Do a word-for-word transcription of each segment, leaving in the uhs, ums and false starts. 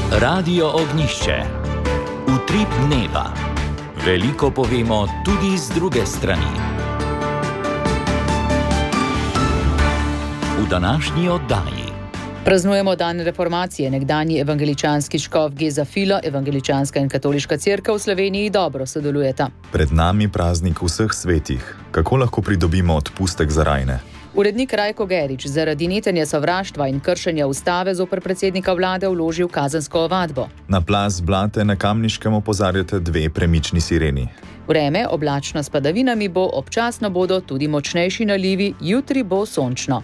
Radio Ognjišče. Utrip dneva. Veliko povemo tudi z druge strani. V današnji oddaji praznujemo dan reformacije. Nekdanji evangeličanski škof Geza Filo, evangeličanska in katoliška cerkev v Sloveniji dobro sodelujeta. Pred nami praznik vseh svetih. Kako lahko pridobimo odpustek za rajne? Urednik Rajko Gerič zaradi netenja sovraštva in kršenja ustave zoper predsednika vlade vložil kazensko ovadbo. Na plaz Blate na Kamniškem opozarjate dve premični sireni. Vreme oblačno s padavinami bo, občasno bodo tudi močnejši nalivi, jutri bo sončno.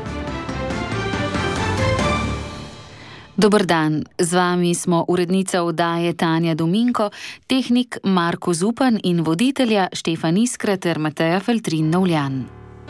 Dober dan, z vami smo urednica oddaje Tanja Dominko, tehnik Marko Zupan in voditelja Štefan Iskra ter Mateja Feltrin-Novljan.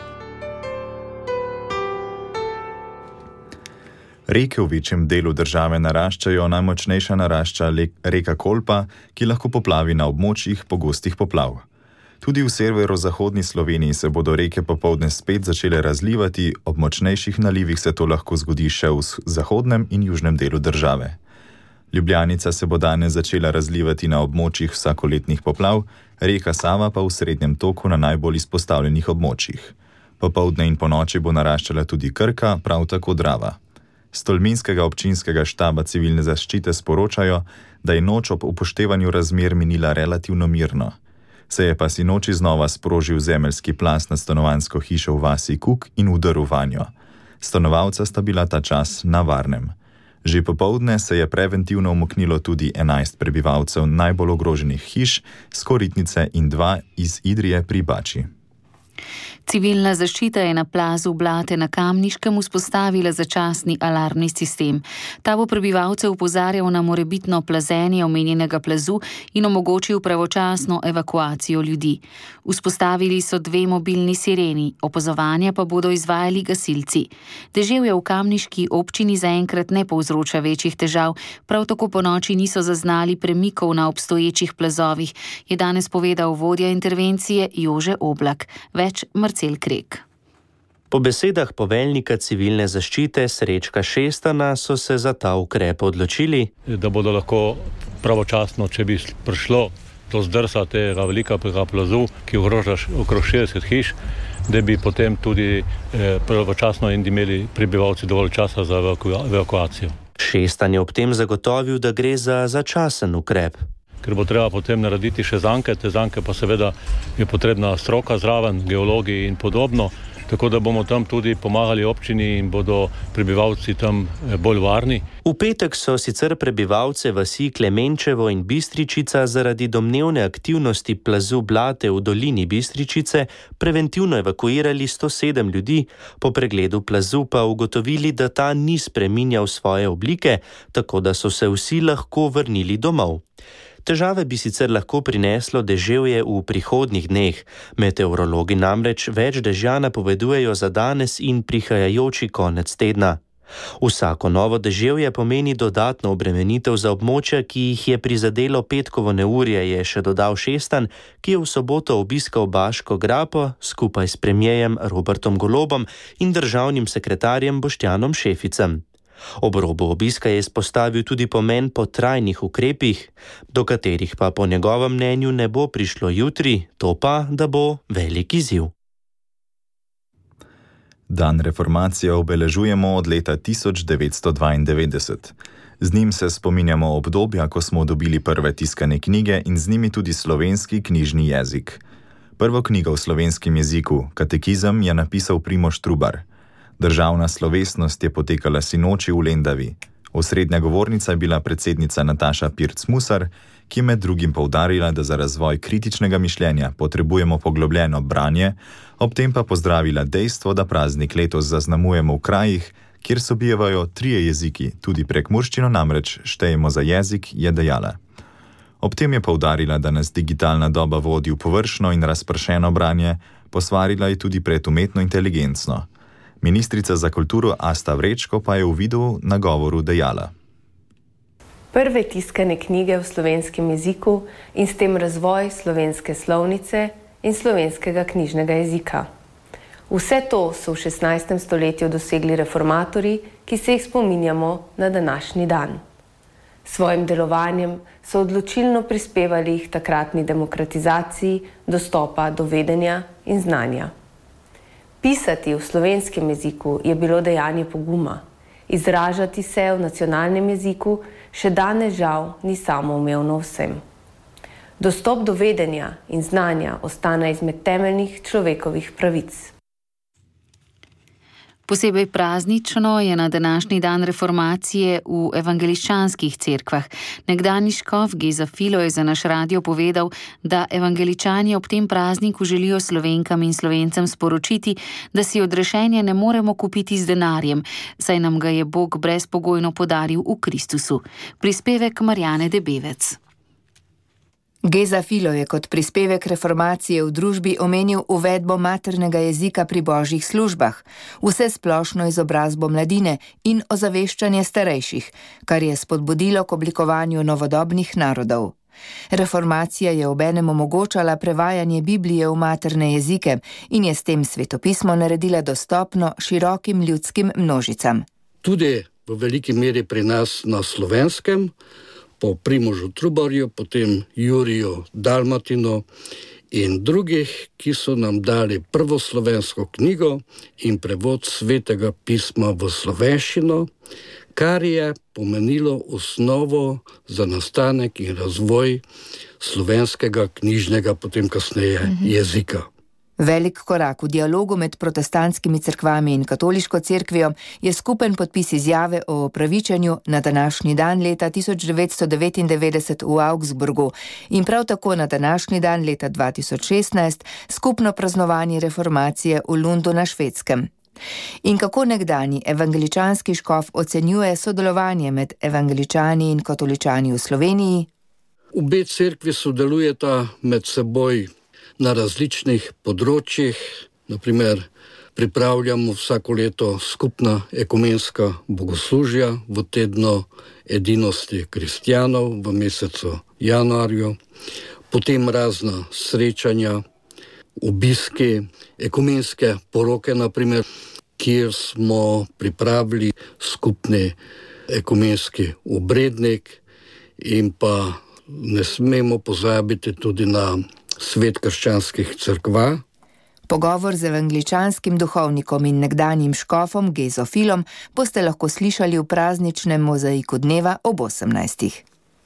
Reke v večjem delu države naraščajo, najmočnejša narašča reka Kolpa, ki lahko poplavi na območjih pogostih poplav. Tudi v severozahodni Sloveniji se bodo reke popoldne spet začele razlivati, ob močnejših nalivih se to lahko zgodi še v zahodnem in južnem delu države. Ljubljanica se bo danes začela razlivati na območjih vsakoletnih poplav, reka Sava pa v srednjem toku na najbolj izpostavljenih območjih. Popoldne in ponoči bo naraščala tudi Krka, prav tako Drava. S tolminskega občinskega štaba civilne zaščite sporočajo, da je noč ob upoštevanju razmer minila relativno mirno. Se je pa sinoči znova sprožil zemeljski plaz na stanovanjsko hišo v vasi Kuk in udrl vanjo. Stanovalca sta bila ta čas na varnem. Že popoldne se je preventivno umaknilo tudi enajst prebivalcev najbolj ogroženih hiš s Koritnice in dva iz Idrije pri Bači. Civilna zaščita je na plazu Blate na Kamniškem vzpostavila začasni alarmni sistem. Ta bo prebivalce opozarjal na morebitno plazenje omenjenega plazu in omogočil pravočasno evakuacijo ljudi. Vzpostavili so dve mobilni sireni, opazovanja pa bodo izvajali gasilci. Deževje v kamniški občini zaenkrat ne povzroča večjih težav, prav tako ponoči niso zaznali premikov na obstoječih plazovih, je danes povedal vodja intervencije Jože Oblak. Več Marcel Krek. Po besedah poveljnika civilne zaščite Srečka Šestana so se za ta ukrep odločili, da bodo lahko pravočasno, če bi prišlo do zdrsa tega velikega plazu, ki ogroža okrog šestdeset hiš, da bi potem tudi eh, pravočasno in imeli prebivalci dovolj časa za evakuacijo. Šestan je ob tem zagotovil, da gre za začasen ukrep. Ker bo treba potem narediti še zanke, te zanke pa seveda je potrebna stroka zraven, geologi in podobno, tako da bomo tam tudi pomagali občini in bodo prebivalci tam bolj varni. V petek so sicer prebivalce vasi Klemenčevo in Bistričica zaradi domnevne aktivnosti plazu Blate v dolini Bistričice preventivno evakuirali sto sedem ljudi, po pregledu plazu pa ugotovili, da ta ni spreminjal svoje oblike, tako da so se vsi lahko vrnili domov. Težave bi sicer lahko prineslo deževje v prihodnjih dneh. Meteorologi namreč več dežja napovedujejo za danes in prihajajoči konec tedna. Vsako novo deževje pomeni dodatno obremenitev za območja, ki jih je prizadelo petkovo neurje, je še dodal Šestan, ki je v soboto obiskal Baško grapo skupaj s premierjem Robertom Golobom in državnim sekretarjem Boštjanom Šeficem. Ob robu obiska je izpostavil tudi pomen po trajnih ukrepih, do katerih pa po njegovem mnenju ne bo prišlo jutri, to pa, da bo velik izziv. Dan reformacije obeležujemo od leta tisoč devetsto dvaindevetdeset. Z njim se spominjamo obdobja, ko smo dobili prve tiskane knjige in z njimi tudi slovenski knjižni jezik. Prvo knjigo v slovenskem jeziku, Katekizem, je napisal Primož Trubar. Državna slovesnost je potekala sinoči v Lendavi. Osrednja govornica je bila predsednica Nataša Pirc-Musar, ki je med drugim poudarila, da za razvoj kritičnega mišljenja potrebujemo poglobljeno branje, ob tem pa pozdravila dejstvo, da praznik letos zaznamujemo v krajih, kjer sobijevajo trije jeziki, tudi prekmurščino namreč štejemo za jezik, je dejala. Ob tem je poudarila, da nas digitalna doba vodi v površno in razpršeno branje, posvarila je tudi pred umetno inteligencno. Ministrica za kulturo Asta Vrečko pa je v videu nagovoru dejala. Prve tiskane knjige v slovenskem jeziku in s tem razvoj slovenske slovnice in slovenskega knjižnega jezika. Vse to so v šestnajstem stoletju dosegli reformatorji, ki se jih spominjamo na današnji dan. Svojim delovanjem so odločilno prispevali k takratni demokratizaciji dostopa do vedenja in znanja. Pisati v slovenskem jeziku je bilo dejanje poguma. Izražati se v nacionalnem jeziku še danes žal ni samoumevno vsem. Dostop do vedenja in znanja ostane izmed temeljnih človekovih pravic. Posebej praznično je na današnji dan reformacije v evangeličanskih cerkvah. Nekdanji škof Geza Filo je za naš radio povedal, da evangeličani ob tem prazniku želijo Slovenkam in Slovencem sporočiti, da si odrešenja ne moremo kupiti z denarjem, saj nam ga je Bog brezpogojno podaril v Kristusu. Prispevek Marjane Debevec. Geza Filo je kot prispevek reformacije v družbi omenil uvedbo maternega jezika pri božjih službah, vse splošno izobrazbo mladine in ozaveščanje starejših, kar je spodbudilo k oblikovanju novodobnih narodov. Reformacija je obenem omogočala prevajanje Biblije v materne jezike in je s tem svetopismo naredila dostopno širokim ljudskim množicam. Tudi v veliki meri pri nas na Slovenskem, po Primožu Trubarju, potem Juriju Dalmatinu in drugih, ki so nam dali prvo slovensko knjigo in prevod svetega pisma v slovenščino, kar je pomenilo osnovo za nastanek in razvoj slovenskega knjižnega, potem kasneje mhm. jezika. Velik korak v dialogu med protestantskimi cerkvami in katoliško cerkvijo je skupen podpis izjave o opravičenju na današnji dan leta tisoč devetsto devetindevetdeset v Augsburgu in prav tako na današnji dan leta dva tisoč šestnajst skupno praznovanje reformacije v Lundu na Švedskem. In kako nekdanji evangeličanski škof ocenjuje sodelovanje med evangeličani in katoličani v Sloveniji? Obe cerkvi sodelujeta med seboj na različnih področjih, naprimer pripravljamo vsako leto skupna ekumenska bogoslužja v tednu edinosti kristjanov v mesecu januarju, potem razna srečanja, obiski, ekumenske poroke, naprimer, kjer smo pripravili skupni ekumenski obrednik in pa ne smemo pozabiti tudi na svet krščanskih cerkva. Pogovor z evangeličanskim duhovnikom in nekdanjim škofom Gezo Filom boste lahko slišali v prazničnem mozaiku dneva ob osemnajstih.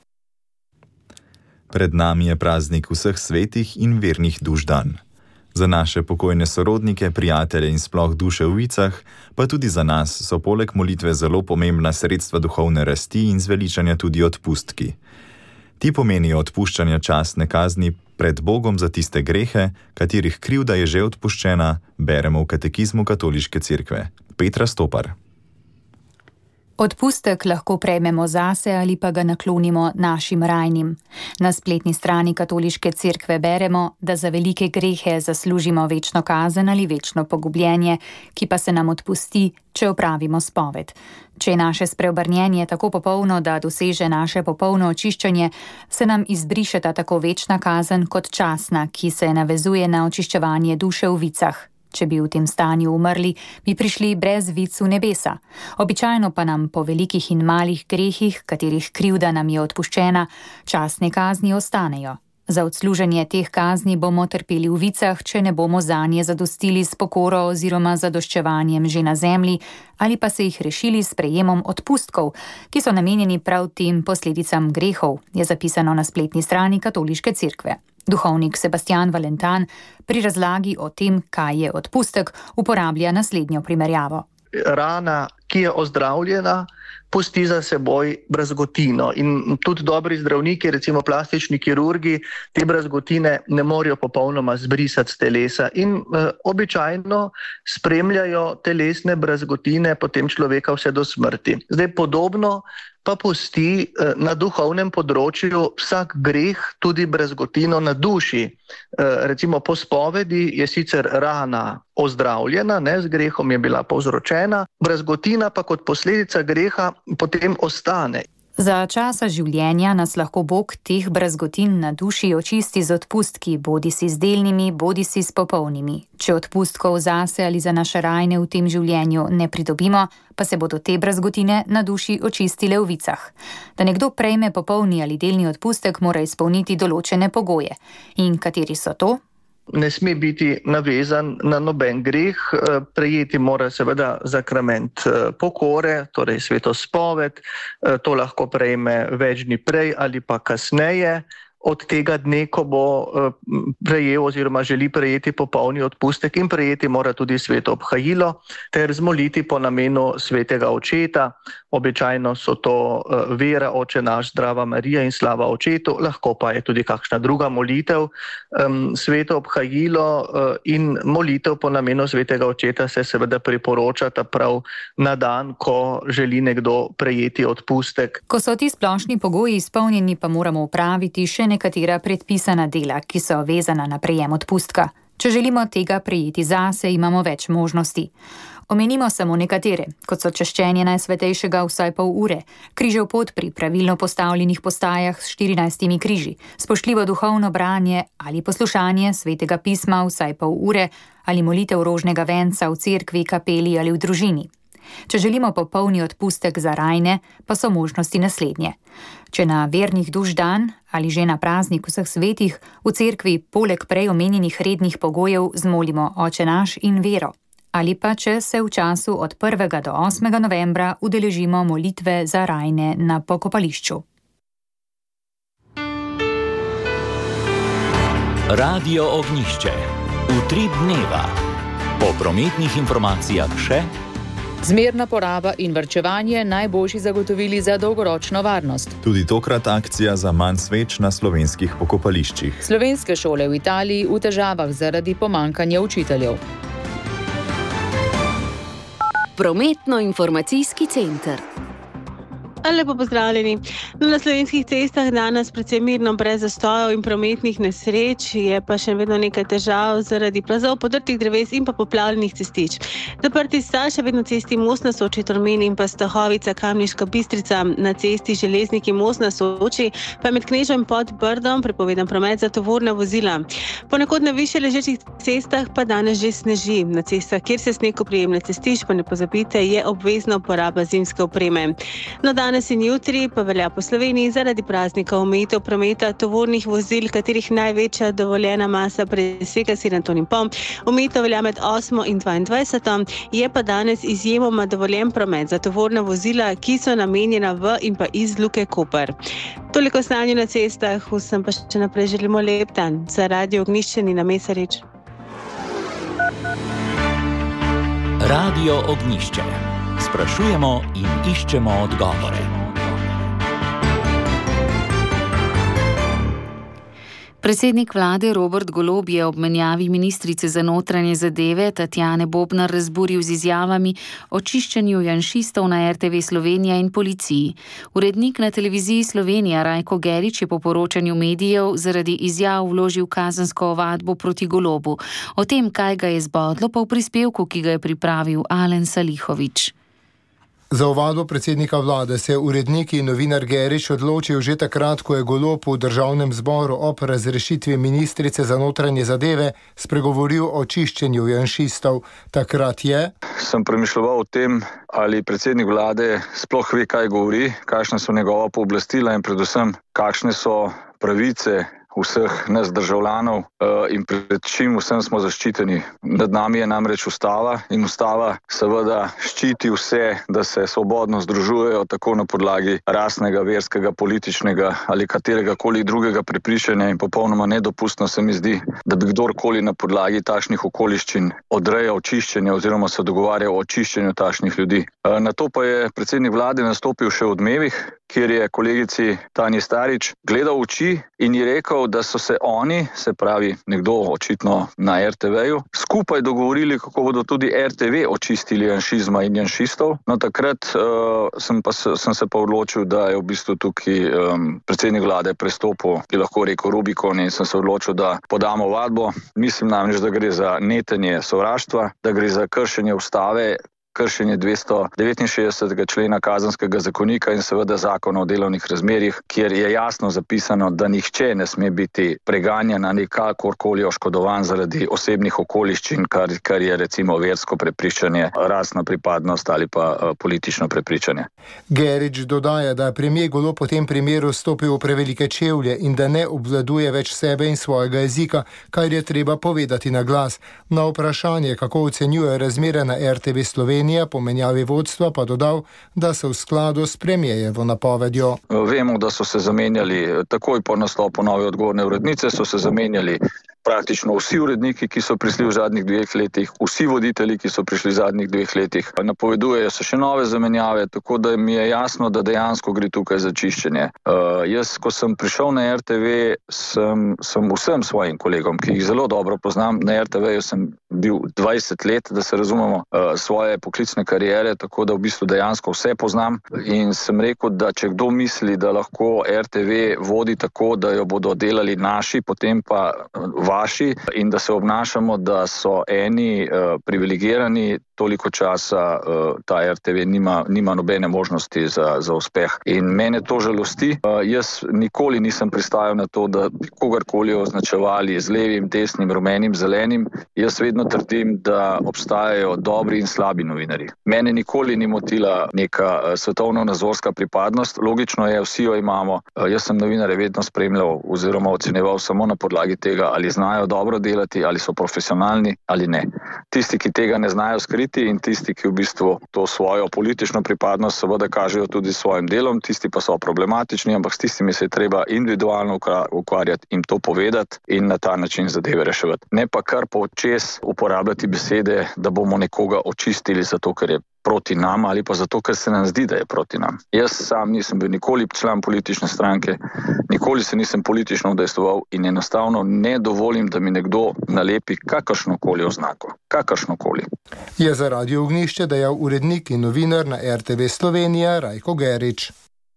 Pred nami je praznik vseh svetih in vernih duš dan. Za naše pokojne sorodnike, prijatelje in sploh duše v vicah, pa tudi za nas so poleg molitve zelo pomembna sredstva duhovne rasti in zveličanja tudi odpustki. Ti pomenijo odpuščanja častne kazni pred Bogom za tiste grehe, katerih krivda je že odpuščena, beremo v katekizmu katoliške cerkve. Petra Stopar. Odpustek lahko prejmemo zase ali pa ga naklonimo našim rajnim. Na spletni strani katoliške cerkve beremo, da za velike grehe zaslužimo večno kazen ali večno pogubljenje, ki pa se nam odpusti, če opravimo spoved. Če je naše spreobrnjenje tako popolno, da doseže naše popolno očiščenje, se nam izbrišeta tako večna kazen kot časna, ki se navezuje na očiščevanje duše v vicah. Če bi v tem stanju umrli, bi prišli brez vic v nebesa. Običajno pa nam po velikih in malih grehih, katerih krivda nam je odpuščena, častne kazni ostanejo. Za odsluženje teh kazni bomo trpeli v vicah, če ne bomo zanje zadostili s pokoro oziroma zadoščevanjem že na zemlji, ali pa se jih rešili s prejemom odpustkov, ki so namenjeni prav tem posledicam grehov, je zapisano na spletni strani katoliške cerkve. Duhovnik Sebastian Valentan pri razlagi o tem, kaj je odpustek, uporablja naslednjo primerjavo. Rana, ki je ozdravljena, pusti za seboj brazgotino in tudi dobri zdravniki, recimo plastični kirurgi, te brazgotine ne morejo popolnoma zbrisati z telesa in eh, običajno spremljajo telesne brazgotine potem človeka vse do smrti. Zdaj podobno pa pusti eh, na duhovnem področju vsak greh tudi brazgotino na duši. Eh, recimo po spovedi je sicer rana ozdravljena, ne, z grehom je bila povzročena, brazgotina pa kot posledica greha potem ostane. Za časa življenja nas lahko Bog teh brazgotin na duši očisti z odpustki, bodi si z delnimi, bodi si s popolnimi. Če odpustkov zase ali za naše rajne v tem življenju ne pridobimo, pa se bodo te brazgotine na duši očistile v vicah. Da nekdo prejme popolni ali delni odpustek, mora izpolniti določene pogoje. In kateri so to? Ne sme biti navezan na noben greh, prejeti mora seveda sakrament pokore, torej svetospoved, to lahko prejme več dni prej ali pa kasneje od tega dne, ko bo prejel oziroma želi prejeti popolni odpustek, in prejeti mora tudi sveto obhajilo ter zmoliti po namenu svetega očeta. Običajno so to vera, Oče naš, Zdrava Marija in slava očetu, lahko pa je tudi kakšna druga molitev. Sveto obhajilo in molitev po namenu svetega očeta se seveda priporočata prav na dan, ko želi nekdo prejeti odpustek. Ko so ti splošni pogoji izpolnjeni, pa moramo opraviti še nekatera predpisana dela, ki so vezana na prejem odpustka. Če želimo tega prejeti zase, imamo več možnosti. Omenimo samo nekatere, kot so češčenje Najsvetejšega vsaj pol ure, križev pot pri pravilno postavljenih postajah s štirinajstimi križi, spoštljivo duhovno branje ali poslušanje svetega pisma vsaj pol ure ali molitev rožnega venca v cerkvi, kapeli ali v družini. Če želimo popolni odpustek za rajne, pa so možnosti naslednje. Če na vernih duš dan ali že na praznik vseh svetih v cerkvi poleg prej omenjenih rednih pogojev zmolimo Oče naš in vero. Ali pa če se v času od prvega do osmega novembra udeležimo molitve za rajne na pokopališču. Radio Ognjišče. Utrip dneva. Po prometnih informacijah še: zmerna poraba in varčevanje najboljši zagotovili za dolgoročno varnost. Tudi tokrat akcija za manj sveč na slovenskih pokopališčih. Slovenske šole v Italiji v težavah zaradi pomanjkanja učiteljev. Prometno-informacijski center. Lepo pozdravljeni. No, na slovenskih cestah danes predvsem mirno, brez zastojev in prometnih nesreč, je pa še vedno nekaj težav zaradi plazov, podrtih dreves in pa poplavljenih cestič. Zaprti sta še vedno cesti Most na Soči, Tolmin in pa Stahovica, Kamniška Bistrica. Na cesti Železniki Most na Soči pa je med Knežo in pod Brdom prepovedan promet za tovorna vozila. Ponekod na višje ležečih cestah pa danes že sneži. Na cestah, kjer se sneg oprijemlja cestišč, pa ne pozabite, je obvezna uporaba zimske opreme. No, danes in jutri pa velja po Sloveniji zaradi praznika omejitev prometa tovornih vozil, katerih največja dovoljena masa presega sedem ton in pol. Omejitev velja med osmo in dvaindvajseto. Je pa danes izjemoma dovoljen promet za tovorna vozila, ki so namenjena v in pa iz Luke Koper. Toliko stanje na cestah, vsem pa še naprej želimo lep dan. Za Radio Ognjišče Nina Mesarič. Radio Ognjišče. Sprašujemo in iščemo odgovore. Predsednik vlade Robert Golob je ob menjavi ministrice za notranje zadeve Tatjane Bobnar razburil z izjavami o čiščenju janšistov na R T V Slovenija in policiji. Urednik na televiziji Slovenija Rajko Gerič je po poročanju medijev zaradi izjav vložil kazensko ovadbo proti Golobu. O tem, kaj ga je zbodlo, pa v prispevku, ki ga je pripravil Alen Salihovič. Za ovadbo predsednika vlade se je urednik in novinar Gerič odločil že takrat, ko je Golob v državnem zboru ob razrešitvi ministrice za notranje zadeve spregovoril o čiščenju janšistov. Takrat je: sem premišljeval o tem, ali predsednik vlade sploh ve, kaj govori, kakšna so njegova pooblastila in predvsem, kakšne so pravice vseh nas državljanov in pred čim vsem smo zaščiteni. Nad nami je namreč ustava in ustava seveda ščiti vse, da se svobodno združujejo tako na podlagi rasnega, verskega, političnega ali katerega koli drugega prepričanja, in popolnoma nedopustno se mi zdi, da bi kdorkoli na podlagi takšnih okoliščin odrejal čiščenje oziroma se dogovarjal o čiščenju takšnih ljudi. Na to pa je predsednik vlade nastopil še v Odmevih, kjer je kolegici Tanji Starič gledal v oči in ji rekel, da so se oni, se pravi nekdo očitno na R T V-ju, skupaj dogovorili, kako bodo tudi R T V očistili janšizma in janšistov. No, takrat uh, sem, pa, sem se pa odločil, da je v bistvu tukaj um, predsednik vlade prestopil, bi lahko rekel, Rubikon, in sem se odločil, da podamo ovadbo. Mislim namreč, da gre za netenje sovraštva, da gre za kršenje ustave, kršenje dvesto devetinšestdesetega člena Kazenskega zakonika in seveda Zakona o delovnih razmerjih, kjer je jasno zapisano, da nihče ne sme biti preganjan ali kakorkoli oškodovan zaradi osebnih okoliščin, kar, kar je recimo versko prepričanje, rasna pripadnost ali pa uh, politično prepričanje. Gerič dodaja, da premijer Golob v tem primeru stopil v prevelike čevlje in da ne obvladuje več sebe in svojega jezika, kar je treba povedati na glas. Na vprašanje, kako ocenjuje razmere na R T V Slovenija po menjavi vodstva, pa dodal, da so v skladu s premijejevo napovedjo. Vemo, da so se zamenjali takoj po nastopu nove odgovorne urednice, so se zamenjali praktično vsi uredniki, ki so prišli v zadnjih dveh letih, vsi voditelji, ki so prišli v zadnjih dveh letih. Napovedujejo se še nove zamenjave, tako da mi je jasno, da dejansko gre tukaj za čiščenje. Uh, jaz, ko sem prišel na R T V, sem, sem vsem svojim kolegom, ki jih zelo dobro poznam, na R T V-ju sem bil dvajset let, da se razumemo, uh, svoje poklicne kariere, tako da v bistvu dejansko vse poznam in sem rekel, da če kdo misli, da lahko R T V vodi tako, da jo bodo delali naši, potem pa vaši in da se obnašamo, da so eni uh, privilegirani, toliko časa uh, ta R T V nima, nima nobene možnosti za, za uspeh. In mene to žalosti. Uh, jaz nikoli nisem pristajal na to, da bi kogarkoli označevali z levim, desnim, rumenim, zelenim. Jaz vedno trdim, da obstajajo dobri in slabi novinarji. Mene nikoli ni motila neka uh, svetovno-nazorska pripadnost. Logično je, vsi jo imamo. Uh, jaz sem novinarje vedno spremljal oziroma ocenjeval samo na podlagi tega, ali znajo dobro delati, ali so profesionalni ali ne. Tisti, ki tega ne znajo skriti in tisti, ki v bistvu to svojo politično pripadnost seveda kažejo tudi s svojim delom, tisti pa so problematični, ampak s tistimi se je treba individualno ukvarjati in to povedati in na ta način zadeve reševati. Ne pa kar počez uporabljati besede, da bomo nekoga očistili zato, ker je proti nam ali pa zato, ker se nam zdi, da je proti nam. Jaz sam nisem bil nikoli član politične stranke, nikoli se nisem politično udejstvoval in enostavno ne dovolim, da mi nekdo nalepi kakršnokoli oznako. Kakršnokoli. Je za Radio Ognjišče dejal urednik in novinar na R T V Slovenija Rajko Gerič.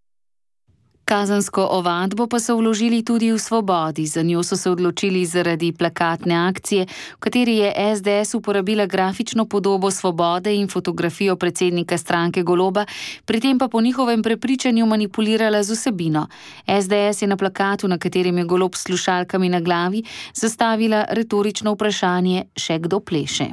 Kazensko ovadbo pa so vložili tudi v Svobodi. Za njo so se odločili zaradi plakatne akcije, v kateri je S D S uporabila grafično podobo Svobode in fotografijo predsednika stranke Goloba, pri tem pa po njihovem prepričanju manipulirala z vsebino. S D S je na plakatu, na katerem je Golob s slušalkami na glavi, zastavila retorično vprašanje: še kdo pleše?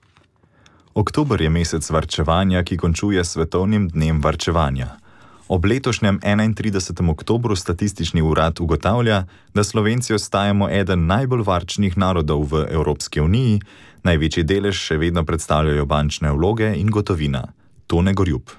Oktober je mesec varčevanja, ki končuje s svetovnim dnem varčevanja. Ob letošnjem enaintridesetem oktobru statistični urad ugotavlja, da Slovenci ostajamo eden najbolj varčnih narodov v Evropski uniji, največji delež še vedno predstavljajo bančne vloge in gotovina. Tone Gorjup.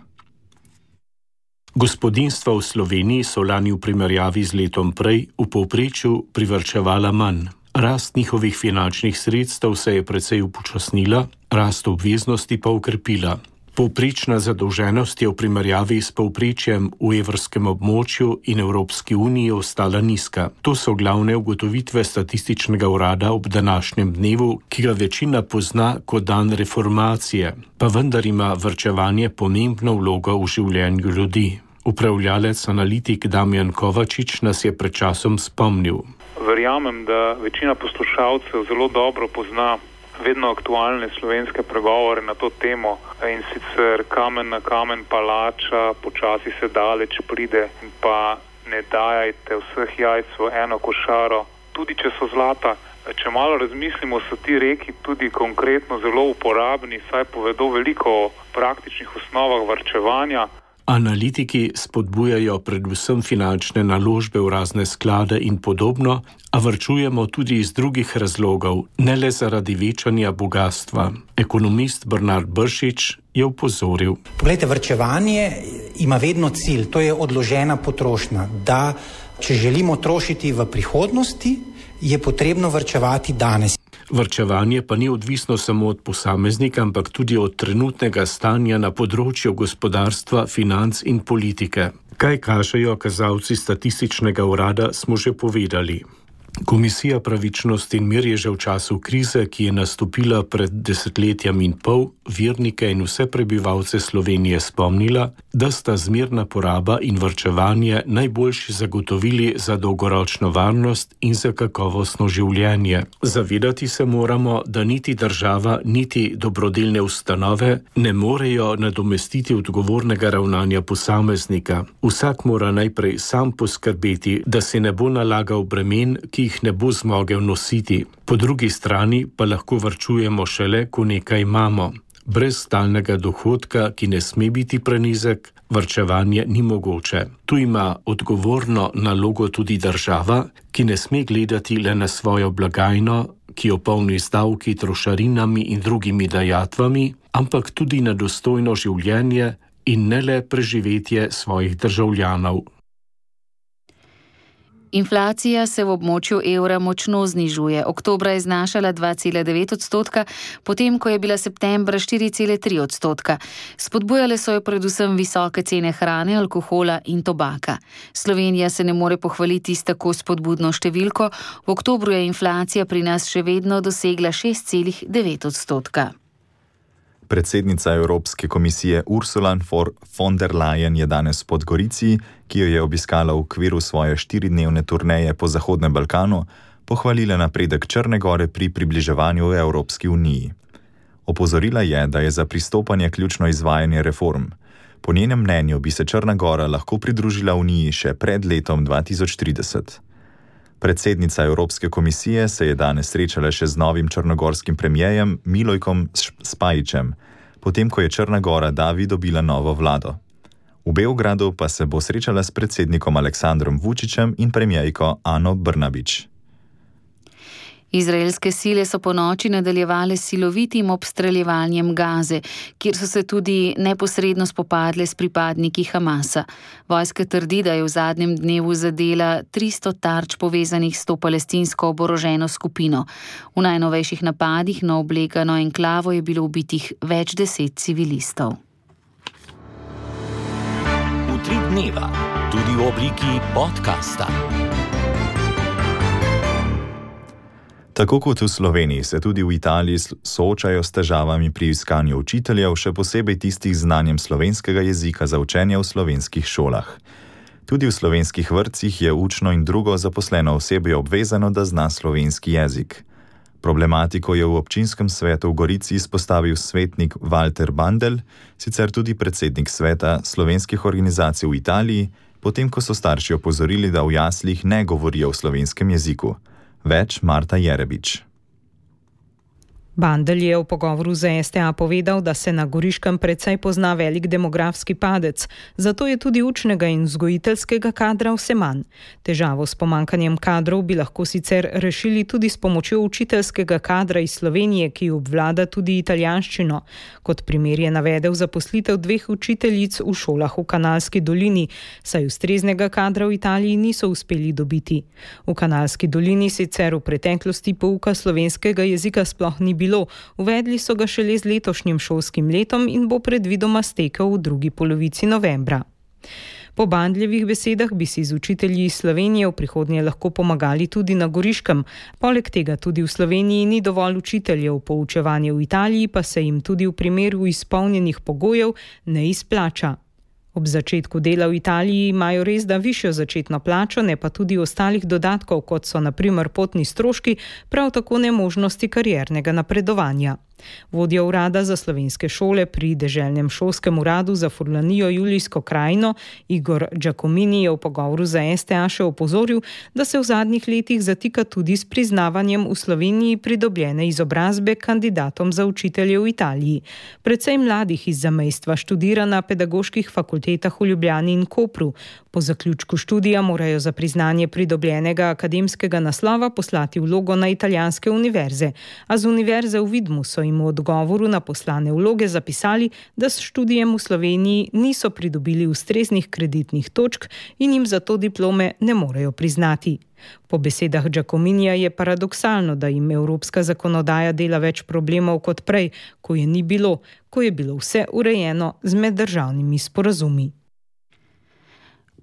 Gospodinjstva v Sloveniji so lani v primerjavi z letom prej v povprečju privarčevala manj. Rast njihovih finančnih sredstev se je precej upočasnila, rast obveznosti pa ukrepila. Povprečna zadolženost je v primerjavi s povprečjem v evrskem območju in Evropski uniji ostala nizka. To so glavne ugotovitve statističnega urada ob današnjem dnevu, ki ga večina pozna kot dan reformacije, pa vendar ima varčevanje pomembno vlogo v življenju ljudi. Upravljalec analitik Damjan Kovačič nas je pred časom spomnil. Verjamem, da večina poslušalcev zelo dobro pozna vedno aktualne slovenske pregovore na to temo, in sicer kamen na kamen palača, počasi se daleč pride, in pa ne dajajte vseh jajc v eno košaro, tudi če so zlata. Če malo razmislimo, so ti reki tudi konkretno zelo uporabni, saj povedo veliko o praktičnih osnovah varčevanja. Analitiki spodbujajo predvsem finančne naložbe v razne sklade in podobno, a varčujemo tudi iz drugih razlogov, ne le zaradi večanja bogatstva. Ekonomist Bernard Bršič je upozoril. Poglejte, varčevanje ima vedno cilj, to je odložena potrošnja, da če želimo trošiti v prihodnosti, je potrebno varčevati danes. Varčevanje pa ni odvisno samo od posameznika, ampak tudi od trenutnega stanja na področju gospodarstva, financ in politike. Kaj kažejo kazalci statističnega urada, smo že povedali. Komisija Pravičnost in mir je že v času krize, ki je nastopila pred desetletjem in pol, vernike in vse prebivalce Slovenije spomnila, da sta zmerna poraba in varčevanje najboljši zagotovili za dolgoročno varnost in za kakovostno življenje. Zavedati se moramo, da niti država, niti dobrodelne ustanove ne morejo nadomestiti odgovornega ravnanja posameznika. Vsak mora najprej sam poskrbeti, da se ne bo nalagal bremen, ki jih ne bo zmogel nositi. Po drugi strani pa lahko varčujemo šele, ko nekaj imamo. Brez stalnega dohodka, ki ne sme biti prenizek, varčevanje ni mogoče. Tu ima odgovorno nalogo tudi država, ki ne sme gledati le na svojo blagajno, ki jo polni z davki, trošarinami in drugimi dajatvami, ampak tudi na dostojno življenje in ne le preživetje svojih državljanov. Inflacija se v območju evra močno znižuje. Oktobra je znašala dva cela devet odstotka, potem ko je bila septembra štiri cela tri odstotka. Spodbujale so jo predvsem visoke cene hrane, alkohola in tobaka. Slovenija se ne more pohvaliti s tako spodbudno številko. V oktobru je inflacija pri nas še vedno dosegla šest cela devet odstotka. Predsednica Evropske komisije Ursula von der Leyen je danes v Podgorici, ki jo je obiskala v okviru svoje štiridnevne turneje po Zahodnem Balkanu, pohvalila napredek Črne Gore pri približevanju v Evropski uniji. Opozorila je, da je za pristopanje ključno izvajanje reform. Po njenem mnenju bi se Črna Gora lahko pridružila uniji še pred letom dva tisoč trideset. Predsednica Evropske komisije se je danes srečala še z novim črnogorskim premijejem Milojkom Spajićem, potem ko je Črna Gora Davi dobila novo vlado. V Beogradu pa se bo srečala s predsednikom Aleksandrom Vučićem in premijejko Ano Brnabić. Izraelske sile so po noči nadaljevale s silovitim obstreljevanjem Gaze, kjer so se tudi neposredno spopadle s pripadniki Hamasa. Vojska trdi, da je v zadnjem dnevu zadela tristo tarč povezanih s to palestinsko oboroženo skupino. V najnovejših napadih na oblegano enklavo je bilo ubitih več deset civilistov. Utrip dneva, tudi v obliki podcasta. Tako kot v Sloveniji se tudi v Italiji soočajo s težavami pri iskanju učiteljev, še posebej tistih z znanjem slovenskega jezika za učenje v slovenskih šolah. Tudi v slovenskih vrtcih je učno in drugo zaposleno osebje obvezano, da zna slovenski jezik. Problematiko je v občinskem svetu v Gorici izpostavil svetnik Walter Bandel, sicer tudi predsednik sveta slovenskih organizacij v Italiji, potem ko so starši opozorili, da v jaslih ne govorijo v slovenskem jeziku. Več Marta Jerebič. Bandel je v pogovoru z S T A povedal, da se na Goriškem precej pozna velik demografski padec, zato je tudi učnega in vzgojiteljskega kadra vse manj. Težavo s pomankanjem kadrov bi lahko sicer rešili tudi s pomočjo učiteljskega kadra iz Slovenije, ki obvlada tudi italijanščino. Kot primer je navedel zaposlitev dveh učiteljic v šolah v Kanalski dolini, saj ustreznega kadra v Italiji niso uspeli dobiti. V Kanalski dolini sicer v preteklosti pouka slovenskega jezika sploh ni bilo. Uvedli so ga šele z letošnjim šolskim letom in bo predvidoma stekel v drugi polovici novembra. Po Bandljevih besedah bi si z učitelji iz Slovenije v prihodnje lahko pomagali tudi na Goriškem. Poleg tega tudi v Sloveniji ni dovolj učiteljev, poučevanje v Italiji pa se jim tudi v primeru izpolnjenih pogojev ne izplača. Ob začetku dela v Italiji imajo res da višjo začetno plačo, ne pa tudi ostalih dodatkov, kot so na primer potni stroški, prav tako ne možnosti kariernega napredovanja. Vodja urada za slovenske šole pri Deželnem šolskem uradu za Furlanijo Julijsko krajino Igor Giacomini je v pogovoru za S T A še opozoril, da se v zadnjih letih zatika tudi s priznavanjem v Sloveniji pridobljene izobrazbe kandidatom za učitelje v Italiji. Predvsej mladih iz zamejstva študira na pedagoških fakultetah v Ljubljani in Kopru. Po zaključku študija morajo za priznanje pridobljenega akademskega naslova poslati vlogo na italijanske univerze, a z univerze v Vidmu so jim v odgovoru na poslane vloge zapisali, da s študijem v Sloveniji niso pridobili ustreznih kreditnih točk in jim zato diplome ne morejo priznati. Po besedah Giacominija je paradoksalno, da jim evropska zakonodaja dela več problemov kot prej, ko je ni bilo, ko je bilo vse urejeno z meddržavnimi sporazumi.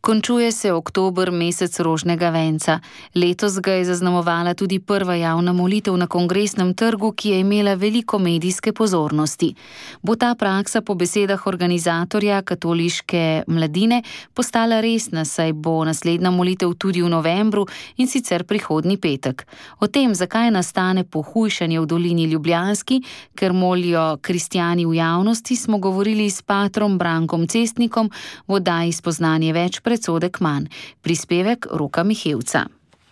Končuje se oktober, mesec rožnega venca. Letos ga je zaznamovala tudi prva javna molitev na Kongresnem trgu, ki je imela veliko medijske pozornosti. Bo ta praksa po besedah organizatorja katoliške mladine postala resna, saj bo naslednja molitev tudi v novembru in sicer prihodnji petek. O tem, zakaj nastane pohujšanje v dolini Ljubljanski, ker molijo kristjani v javnosti, smo govorili s patrom Brankom Cestnikom v oddaji Spoznanje več predsodek manj. Prispevek Roka Mihevca.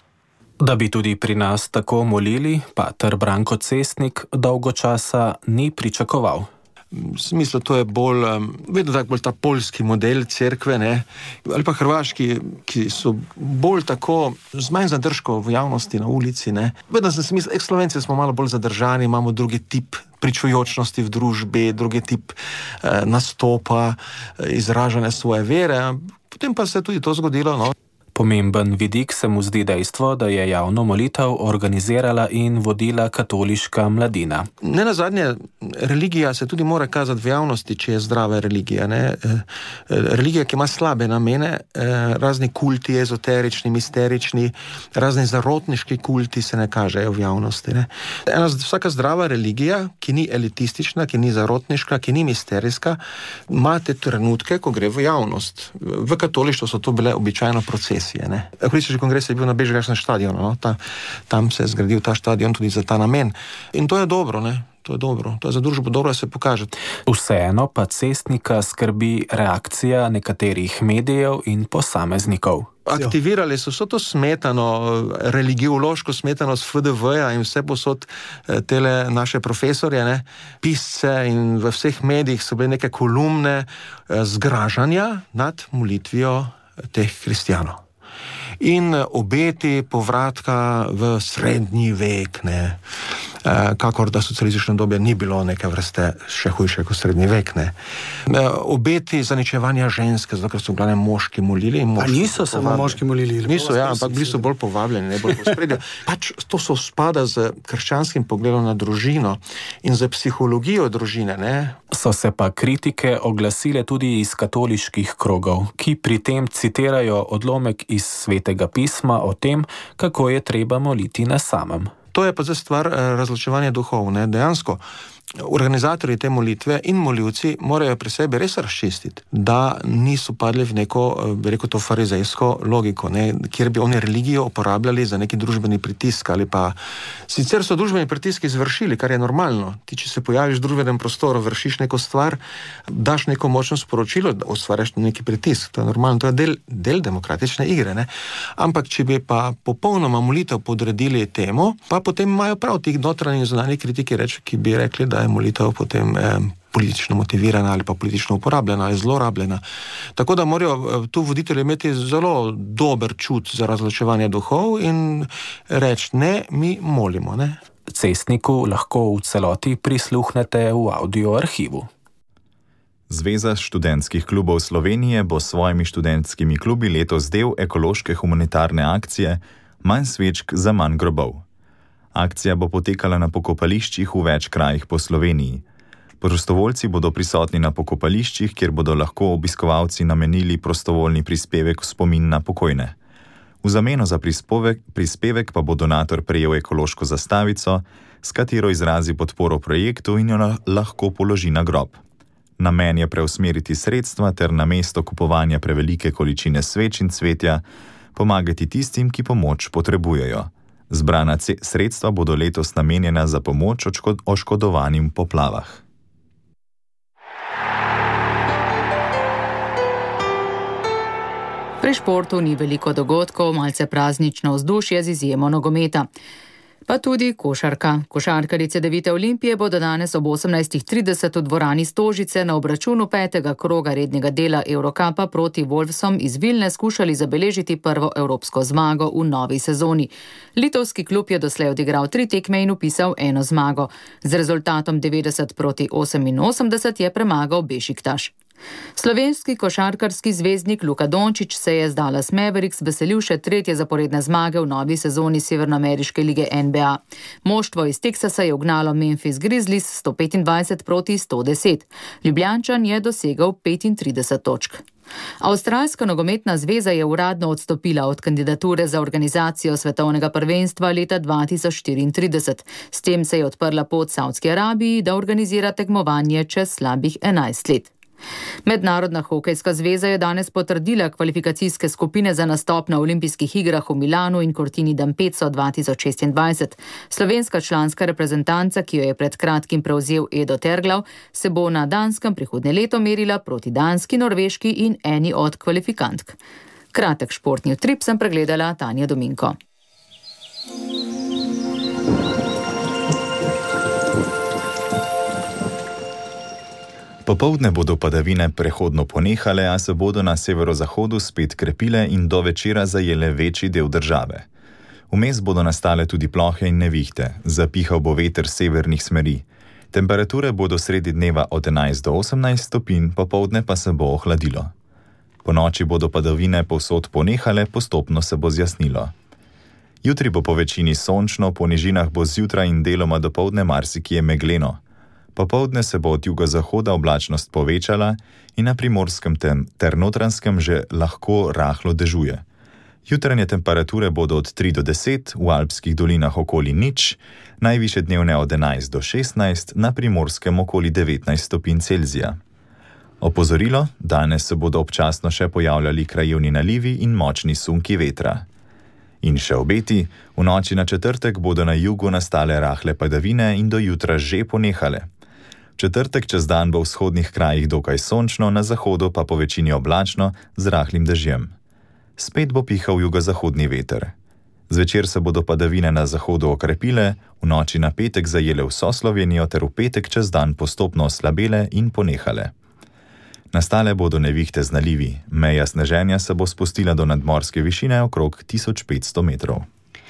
Da bi tudi pri nas tako molili, pater Branko Cestnik dolgo časa ni pričakoval. V smislu, to je bolj, vedno tako bolj ta poljski model cerkve, ne, ali pa hrvaški, ki so bolj tako z manj zadržkov v javnosti na ulici, ne. Vedno sem si mislil, Slovenci smo malo bolj zadržani, imamo drugi tip pričujočnosti v družbi, drugi tip eh, nastopa, eh, izražanja svoje vere, potem pa se je tudi to zgodilo, no. Pomemben vidik se mu zdi dejstvo, da je javno molitev organizirala in vodila katoliška mladina. Ne nazadnje, religija se tudi mora kazati v javnosti, če je zdrava religija. Ne? Religija, ki ima slabe namene, razni kulti, ezoterični, misterični, razni zarotniški kulti se ne kažejo v javnosti. Ne? Ena, vsaka zdrava religija, ki ni elitistična, ki ni zarotniška, ki ni misterijska, ima te trenutke, ko gre v javnost. V katolištvu so to bile običajno procesi. Katoliški kongres je bil na Bežigrajskem stadionu, no? ta, tam se je zgradil ta stadion tudi za ta namen. In to je dobro, ne? To je dobro, to je za družbo dobro, da se pokaže. Vseeno pa Cestnika skrbi reakcija nekaterih medijev in posameznikov. Aktivirali so vso to smetano, religiološko smetano z F D V-ja in vse posod tele naše profesorje, ne, pisce, in v vseh medijih so bile neke kolumne zgražanja nad molitvijo teh kristjanov. In obeti povratka v srednji vek, ne, kakor da socialistično dobje ni bilo neke vrste še hujše kot srednji vek, ne. Obeti zaničevanja ženske, zato ker so glavne moški molili. A niso samo moški molili? Niso, ja, ampak bili so bolj povabljeni, ne bolj pospredje. Pač to so spada z krščanskim pogledom na družino in z psihologijo družine, ne. So se pa kritike oglasile tudi iz katoliških krogov, ki pri tem citirajo odlomek iz Svetega pisma o tem, kako je treba moliti na samem. To je pa zdaj stvar razločevanja duhov, ne, dejansko. Organizatorji te molitve in molivci morajo pri sebi res razčistiti, da niso padli v neko, bi rekel to, farizejsko logiko, ne, kjer bi oni religijo uporabljali za neki družbeni pritisk ali pa... Sicer so družbeni pritiski izvršili, kar je normalno. Ti, če se pojaviš v družbenem prostoru, vršiš neko stvar, daš neko močno sporočilo, da ustvarjaš neki pritisk. To je normalno, to je del, del demokratične igre, ne. Ampak, če bi pa popolnoma molitev podredili temu, pa potem imajo prav tih notranji in zunanji kritiki reči, ki bi rekli, da je molitev potem eh, politično motivirana ali pa politično uporabljena ali zlorabljena. Tako da morajo tu voditelji imeti zelo dober čut za razločevanje duhov in reči, ne, mi molimo, ne. Cestniku lahko v celoti prisluhnete v audio arhivu. Zveza študentskih klubov Slovenije bo s svojimi študentskimi klubi letos del ekološke humanitarne akcije Manj svečk za manj grobov. Akcija bo potekala na pokopališčih v več krajih po Sloveniji. Prostovoljci bodo prisotni na pokopališčih, kjer bodo lahko obiskovalci namenili prostovoljni prispevek v spomin na pokojne. V zameno za prispevek, prispevek pa bo donator prejel ekološko zastavico, s katero izrazi podporo projektu in jo lahko položi na grob. Namen je preusmeriti sredstva ter na mesto kupovanja prevelike količine sveč in cvetja pomagati tistim, ki pomoč potrebujejo. Zbrana sredstva bodo letos namenjena za pomoč oškod oškodovanim poplavah. Pri športu ni veliko dogodkov, malce praznično vzdušje z izjemo nogometa. Pa tudi košarka. Košarkarice Devite Olimpije bodo danes ob osemnajstih trideset v dvorani Stožice na obračunu petega kroga rednega dela Eurokapa proti Wolfsom iz Vilne skušali zabeležiti prvo evropsko zmago v novi sezoni. Litovski klub je doslej odigral tri tekme in vpisal eno zmago. Z rezultatom devetdeset proti oseminosemdeset je premagal Bešiktaš. Slovenski košarkarski zvezdnik Luka Dončić se je z Dallas Mavericks veselil še tretje zaporedne zmage v novi sezoni Severnoameriške lige N B A. Moštvo iz Teksasa je ugnalo Memphis Grizzlies sto petindvajset proti sto deset. Ljubljančan je dosegel petintrideset točk. Avstralska nogometna zveza je uradno odstopila od kandidature za organizacijo svetovnega prvenstva leta dva tisoč štiriintrideset. S tem se je odprla pot Savdski Arabiji, da organizira tekmovanje čez slabih enajst let. Mednarodna hokejska zveza je danes potrdila kvalifikacijske skupine za nastop na olimpijskih igrah v Milanu in Cortini d'Ampezzo dva tisoč šestindvajset. Slovenska članska reprezentanca, ki jo je pred kratkim prevzel Edo Terglav, se bo na Danskem prihodnje leto merila proti Danski, Norveški in eni od kvalifikantk. Kratek športni utrip sem pregledala Tanja Dominko. Popoldne bodo padavine prehodno ponehale, a se bodo na severozahodu spet krepile in do večera zajele večji del države. Vmes bodo nastale tudi plohe in nevihte, zapihal bo veter severnih smeri. Temperature bodo sredi dneva od enajst do osemnajst stopinj, popoldne pa se bo ohladilo. Po noči bodo padavine povsod ponehale, postopno se bo zjasnilo. Jutri bo po večini sončno, po nižinah bo zjutraj in deloma dopoldne marsikje megleno. Popoldne se bo od jugozahoda oblačnost povečala in na Primorskem ter Notranjskem že lahko rahlo dežuje. Jutranje temperature bodo od tri do deset, v alpskih dolinah okoli nič, najvišje dnevne od enajst do šestnajst, na Primorskem okoli devetnajst stopinj Celzija. Opozorilo, danes se bodo občasno še pojavljali krajevni nalivi in močni sunki vetra. In še obeti, v noči na četrtek bodo na jugu nastale rahle padavine in do jutra že ponehale. Četrtek čez dan bo v vzhodnih krajih dokaj sončno, na zahodu pa po večini oblačno z rahlim dežjem. Spet bo pihal jugozahodni veter. Zvečer se bodo padavine na zahodu okrepile, v noči na petek zajele vso Slovenijo ter v petek čez dan postopno oslabele in ponehale. Nastale bodo nevihte z nalivi, meja sneženja se bo spustila do nadmorske višine okrog tisoč petsto metrov.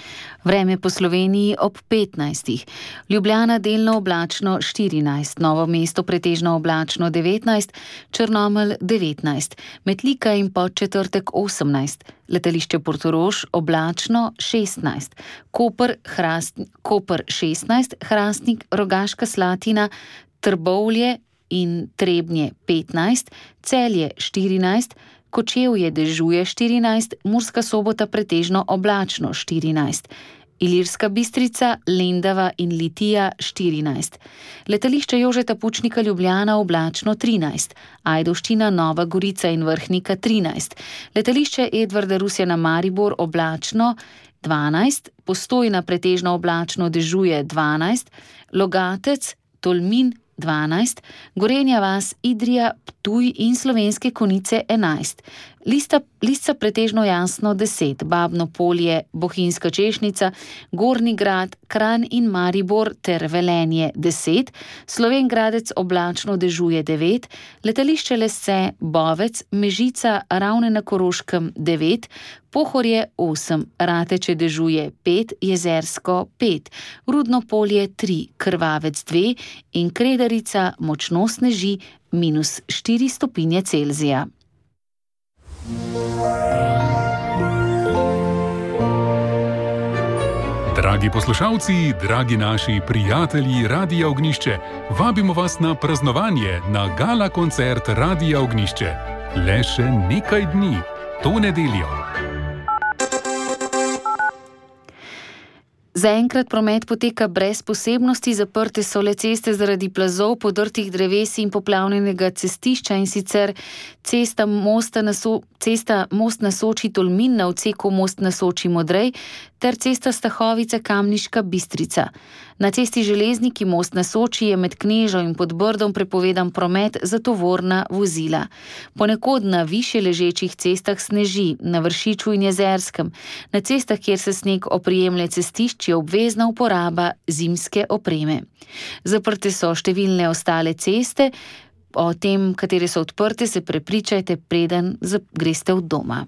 Vreme po Sloveniji ob petnajstih. Ljubljana delno oblačno štirinajst, Novo mesto pretežno oblačno devetnajst, Črnomelj devetnajst, Metlika in Podčetrtek osemnajst, letališče Portorož oblačno šestnajst, Koper, Hrast, Koper šestnajst, Hrastnik, Rogaška Slatina, Trbovlje in Trebnje petnajst, Celje štirinajst, Kočevje dežuje štirinajst, Murska Sobota pretežno oblačno štirinajst, Ilirska Bistrica, Lendava in Litija štirinajst, letališče Jožeta Pučnika Ljubljana oblačno trinajst, Ajdovščina, Nova Gorica in Vrhnika trinajst, letališče Edvarda Rusjana Maribor oblačno dvanajst, Postojna pretežno oblačno dežuje dvanajst, Logatec, Tolmin dvanajst, Gorenja vas, Idrija, Ptuj in Slovenske Konjice enajst, Lista, Lisca pretežno jasno deset, Babno Polje, Bohinjska Češnica, Gornji Grad, Kranj in Maribor ter Velenje deset, Slovenj Gradec oblačno dežuje devet, letališče Lesce, Bovec, Mežica, Ravne na Koroškem devet, Pohorje osem, Rateče dežuje pet, Jezersko pet, Rudno Polje tri, Krvavec dve in Kredarica močno sneži minus štiri stopinje Celzija. Dragi poslušalci, dragi naši prijatelji Radia Ognišče, vabimo vas na praznovanje na gala koncert Radia Ognišče. Le še nekaj dni, to nedeljo. Zaenkrat promet poteka brez posebnosti, zaprte so le ceste zaradi plazov, podrtih dreves in poplavljenega cestišča, in sicer cesta Most na, so, cesta Most na Soči Tolmin na odseku Most na Soči Modrej ter cesta Stahovica Kamniška Bistrica. Na cesti Železniki Most na Soči je med Knežo in Podbrdom prepovedan promet za tovorna vozila. Ponekod na višje ležečih cestah sneži, na Vršiču in Jezerskem. Na cestah, kjer se sneg oprijemlje cestišč, je obvezna uporaba zimske opreme. Zaprte so številne ostale ceste, o tem, katere so odprte, se prepričajte, preden greste od doma.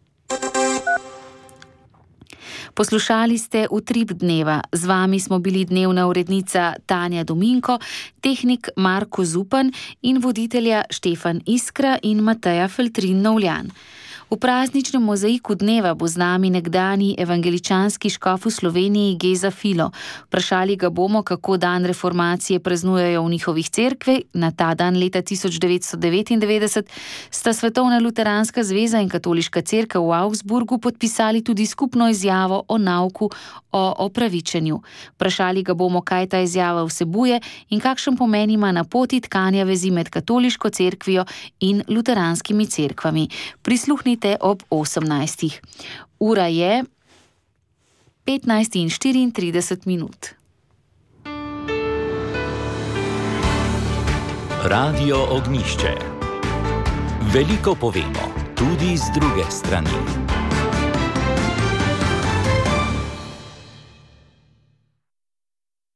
Poslušali ste Utrip dneva. Z vami smo bili dnevna urednica Tanja Dominko, tehnik Marko Zupan in voditelja Štefan Iskra in Mateja Feltrin Novljan. V prazničnem mozaiku dneva bo z nami nekdani evangeličanski škof v Sloveniji Geza Filo. Vprašali ga bomo, kako dan reformacije praznujejo v njihovih cerkvah. Na ta dan leta tisoč devetsto devetindevetdeset sta Svetovna luteranska zveza in Katoliška cerkev v Augsburgu podpisali tudi skupno izjavo o nauku o opravičenju. Vprašali ga bomo, kaj ta izjava vsebuje in kakšen pomen ima na poti tkanja vezi med Katoliško cerkvijo in luteranskimi cerkvami. Prisluhnite ob osemnajstih. Ura je petnajst in štiriintrideset minut. Radio Ognišče. Veliko povemo, tudi z druge strani.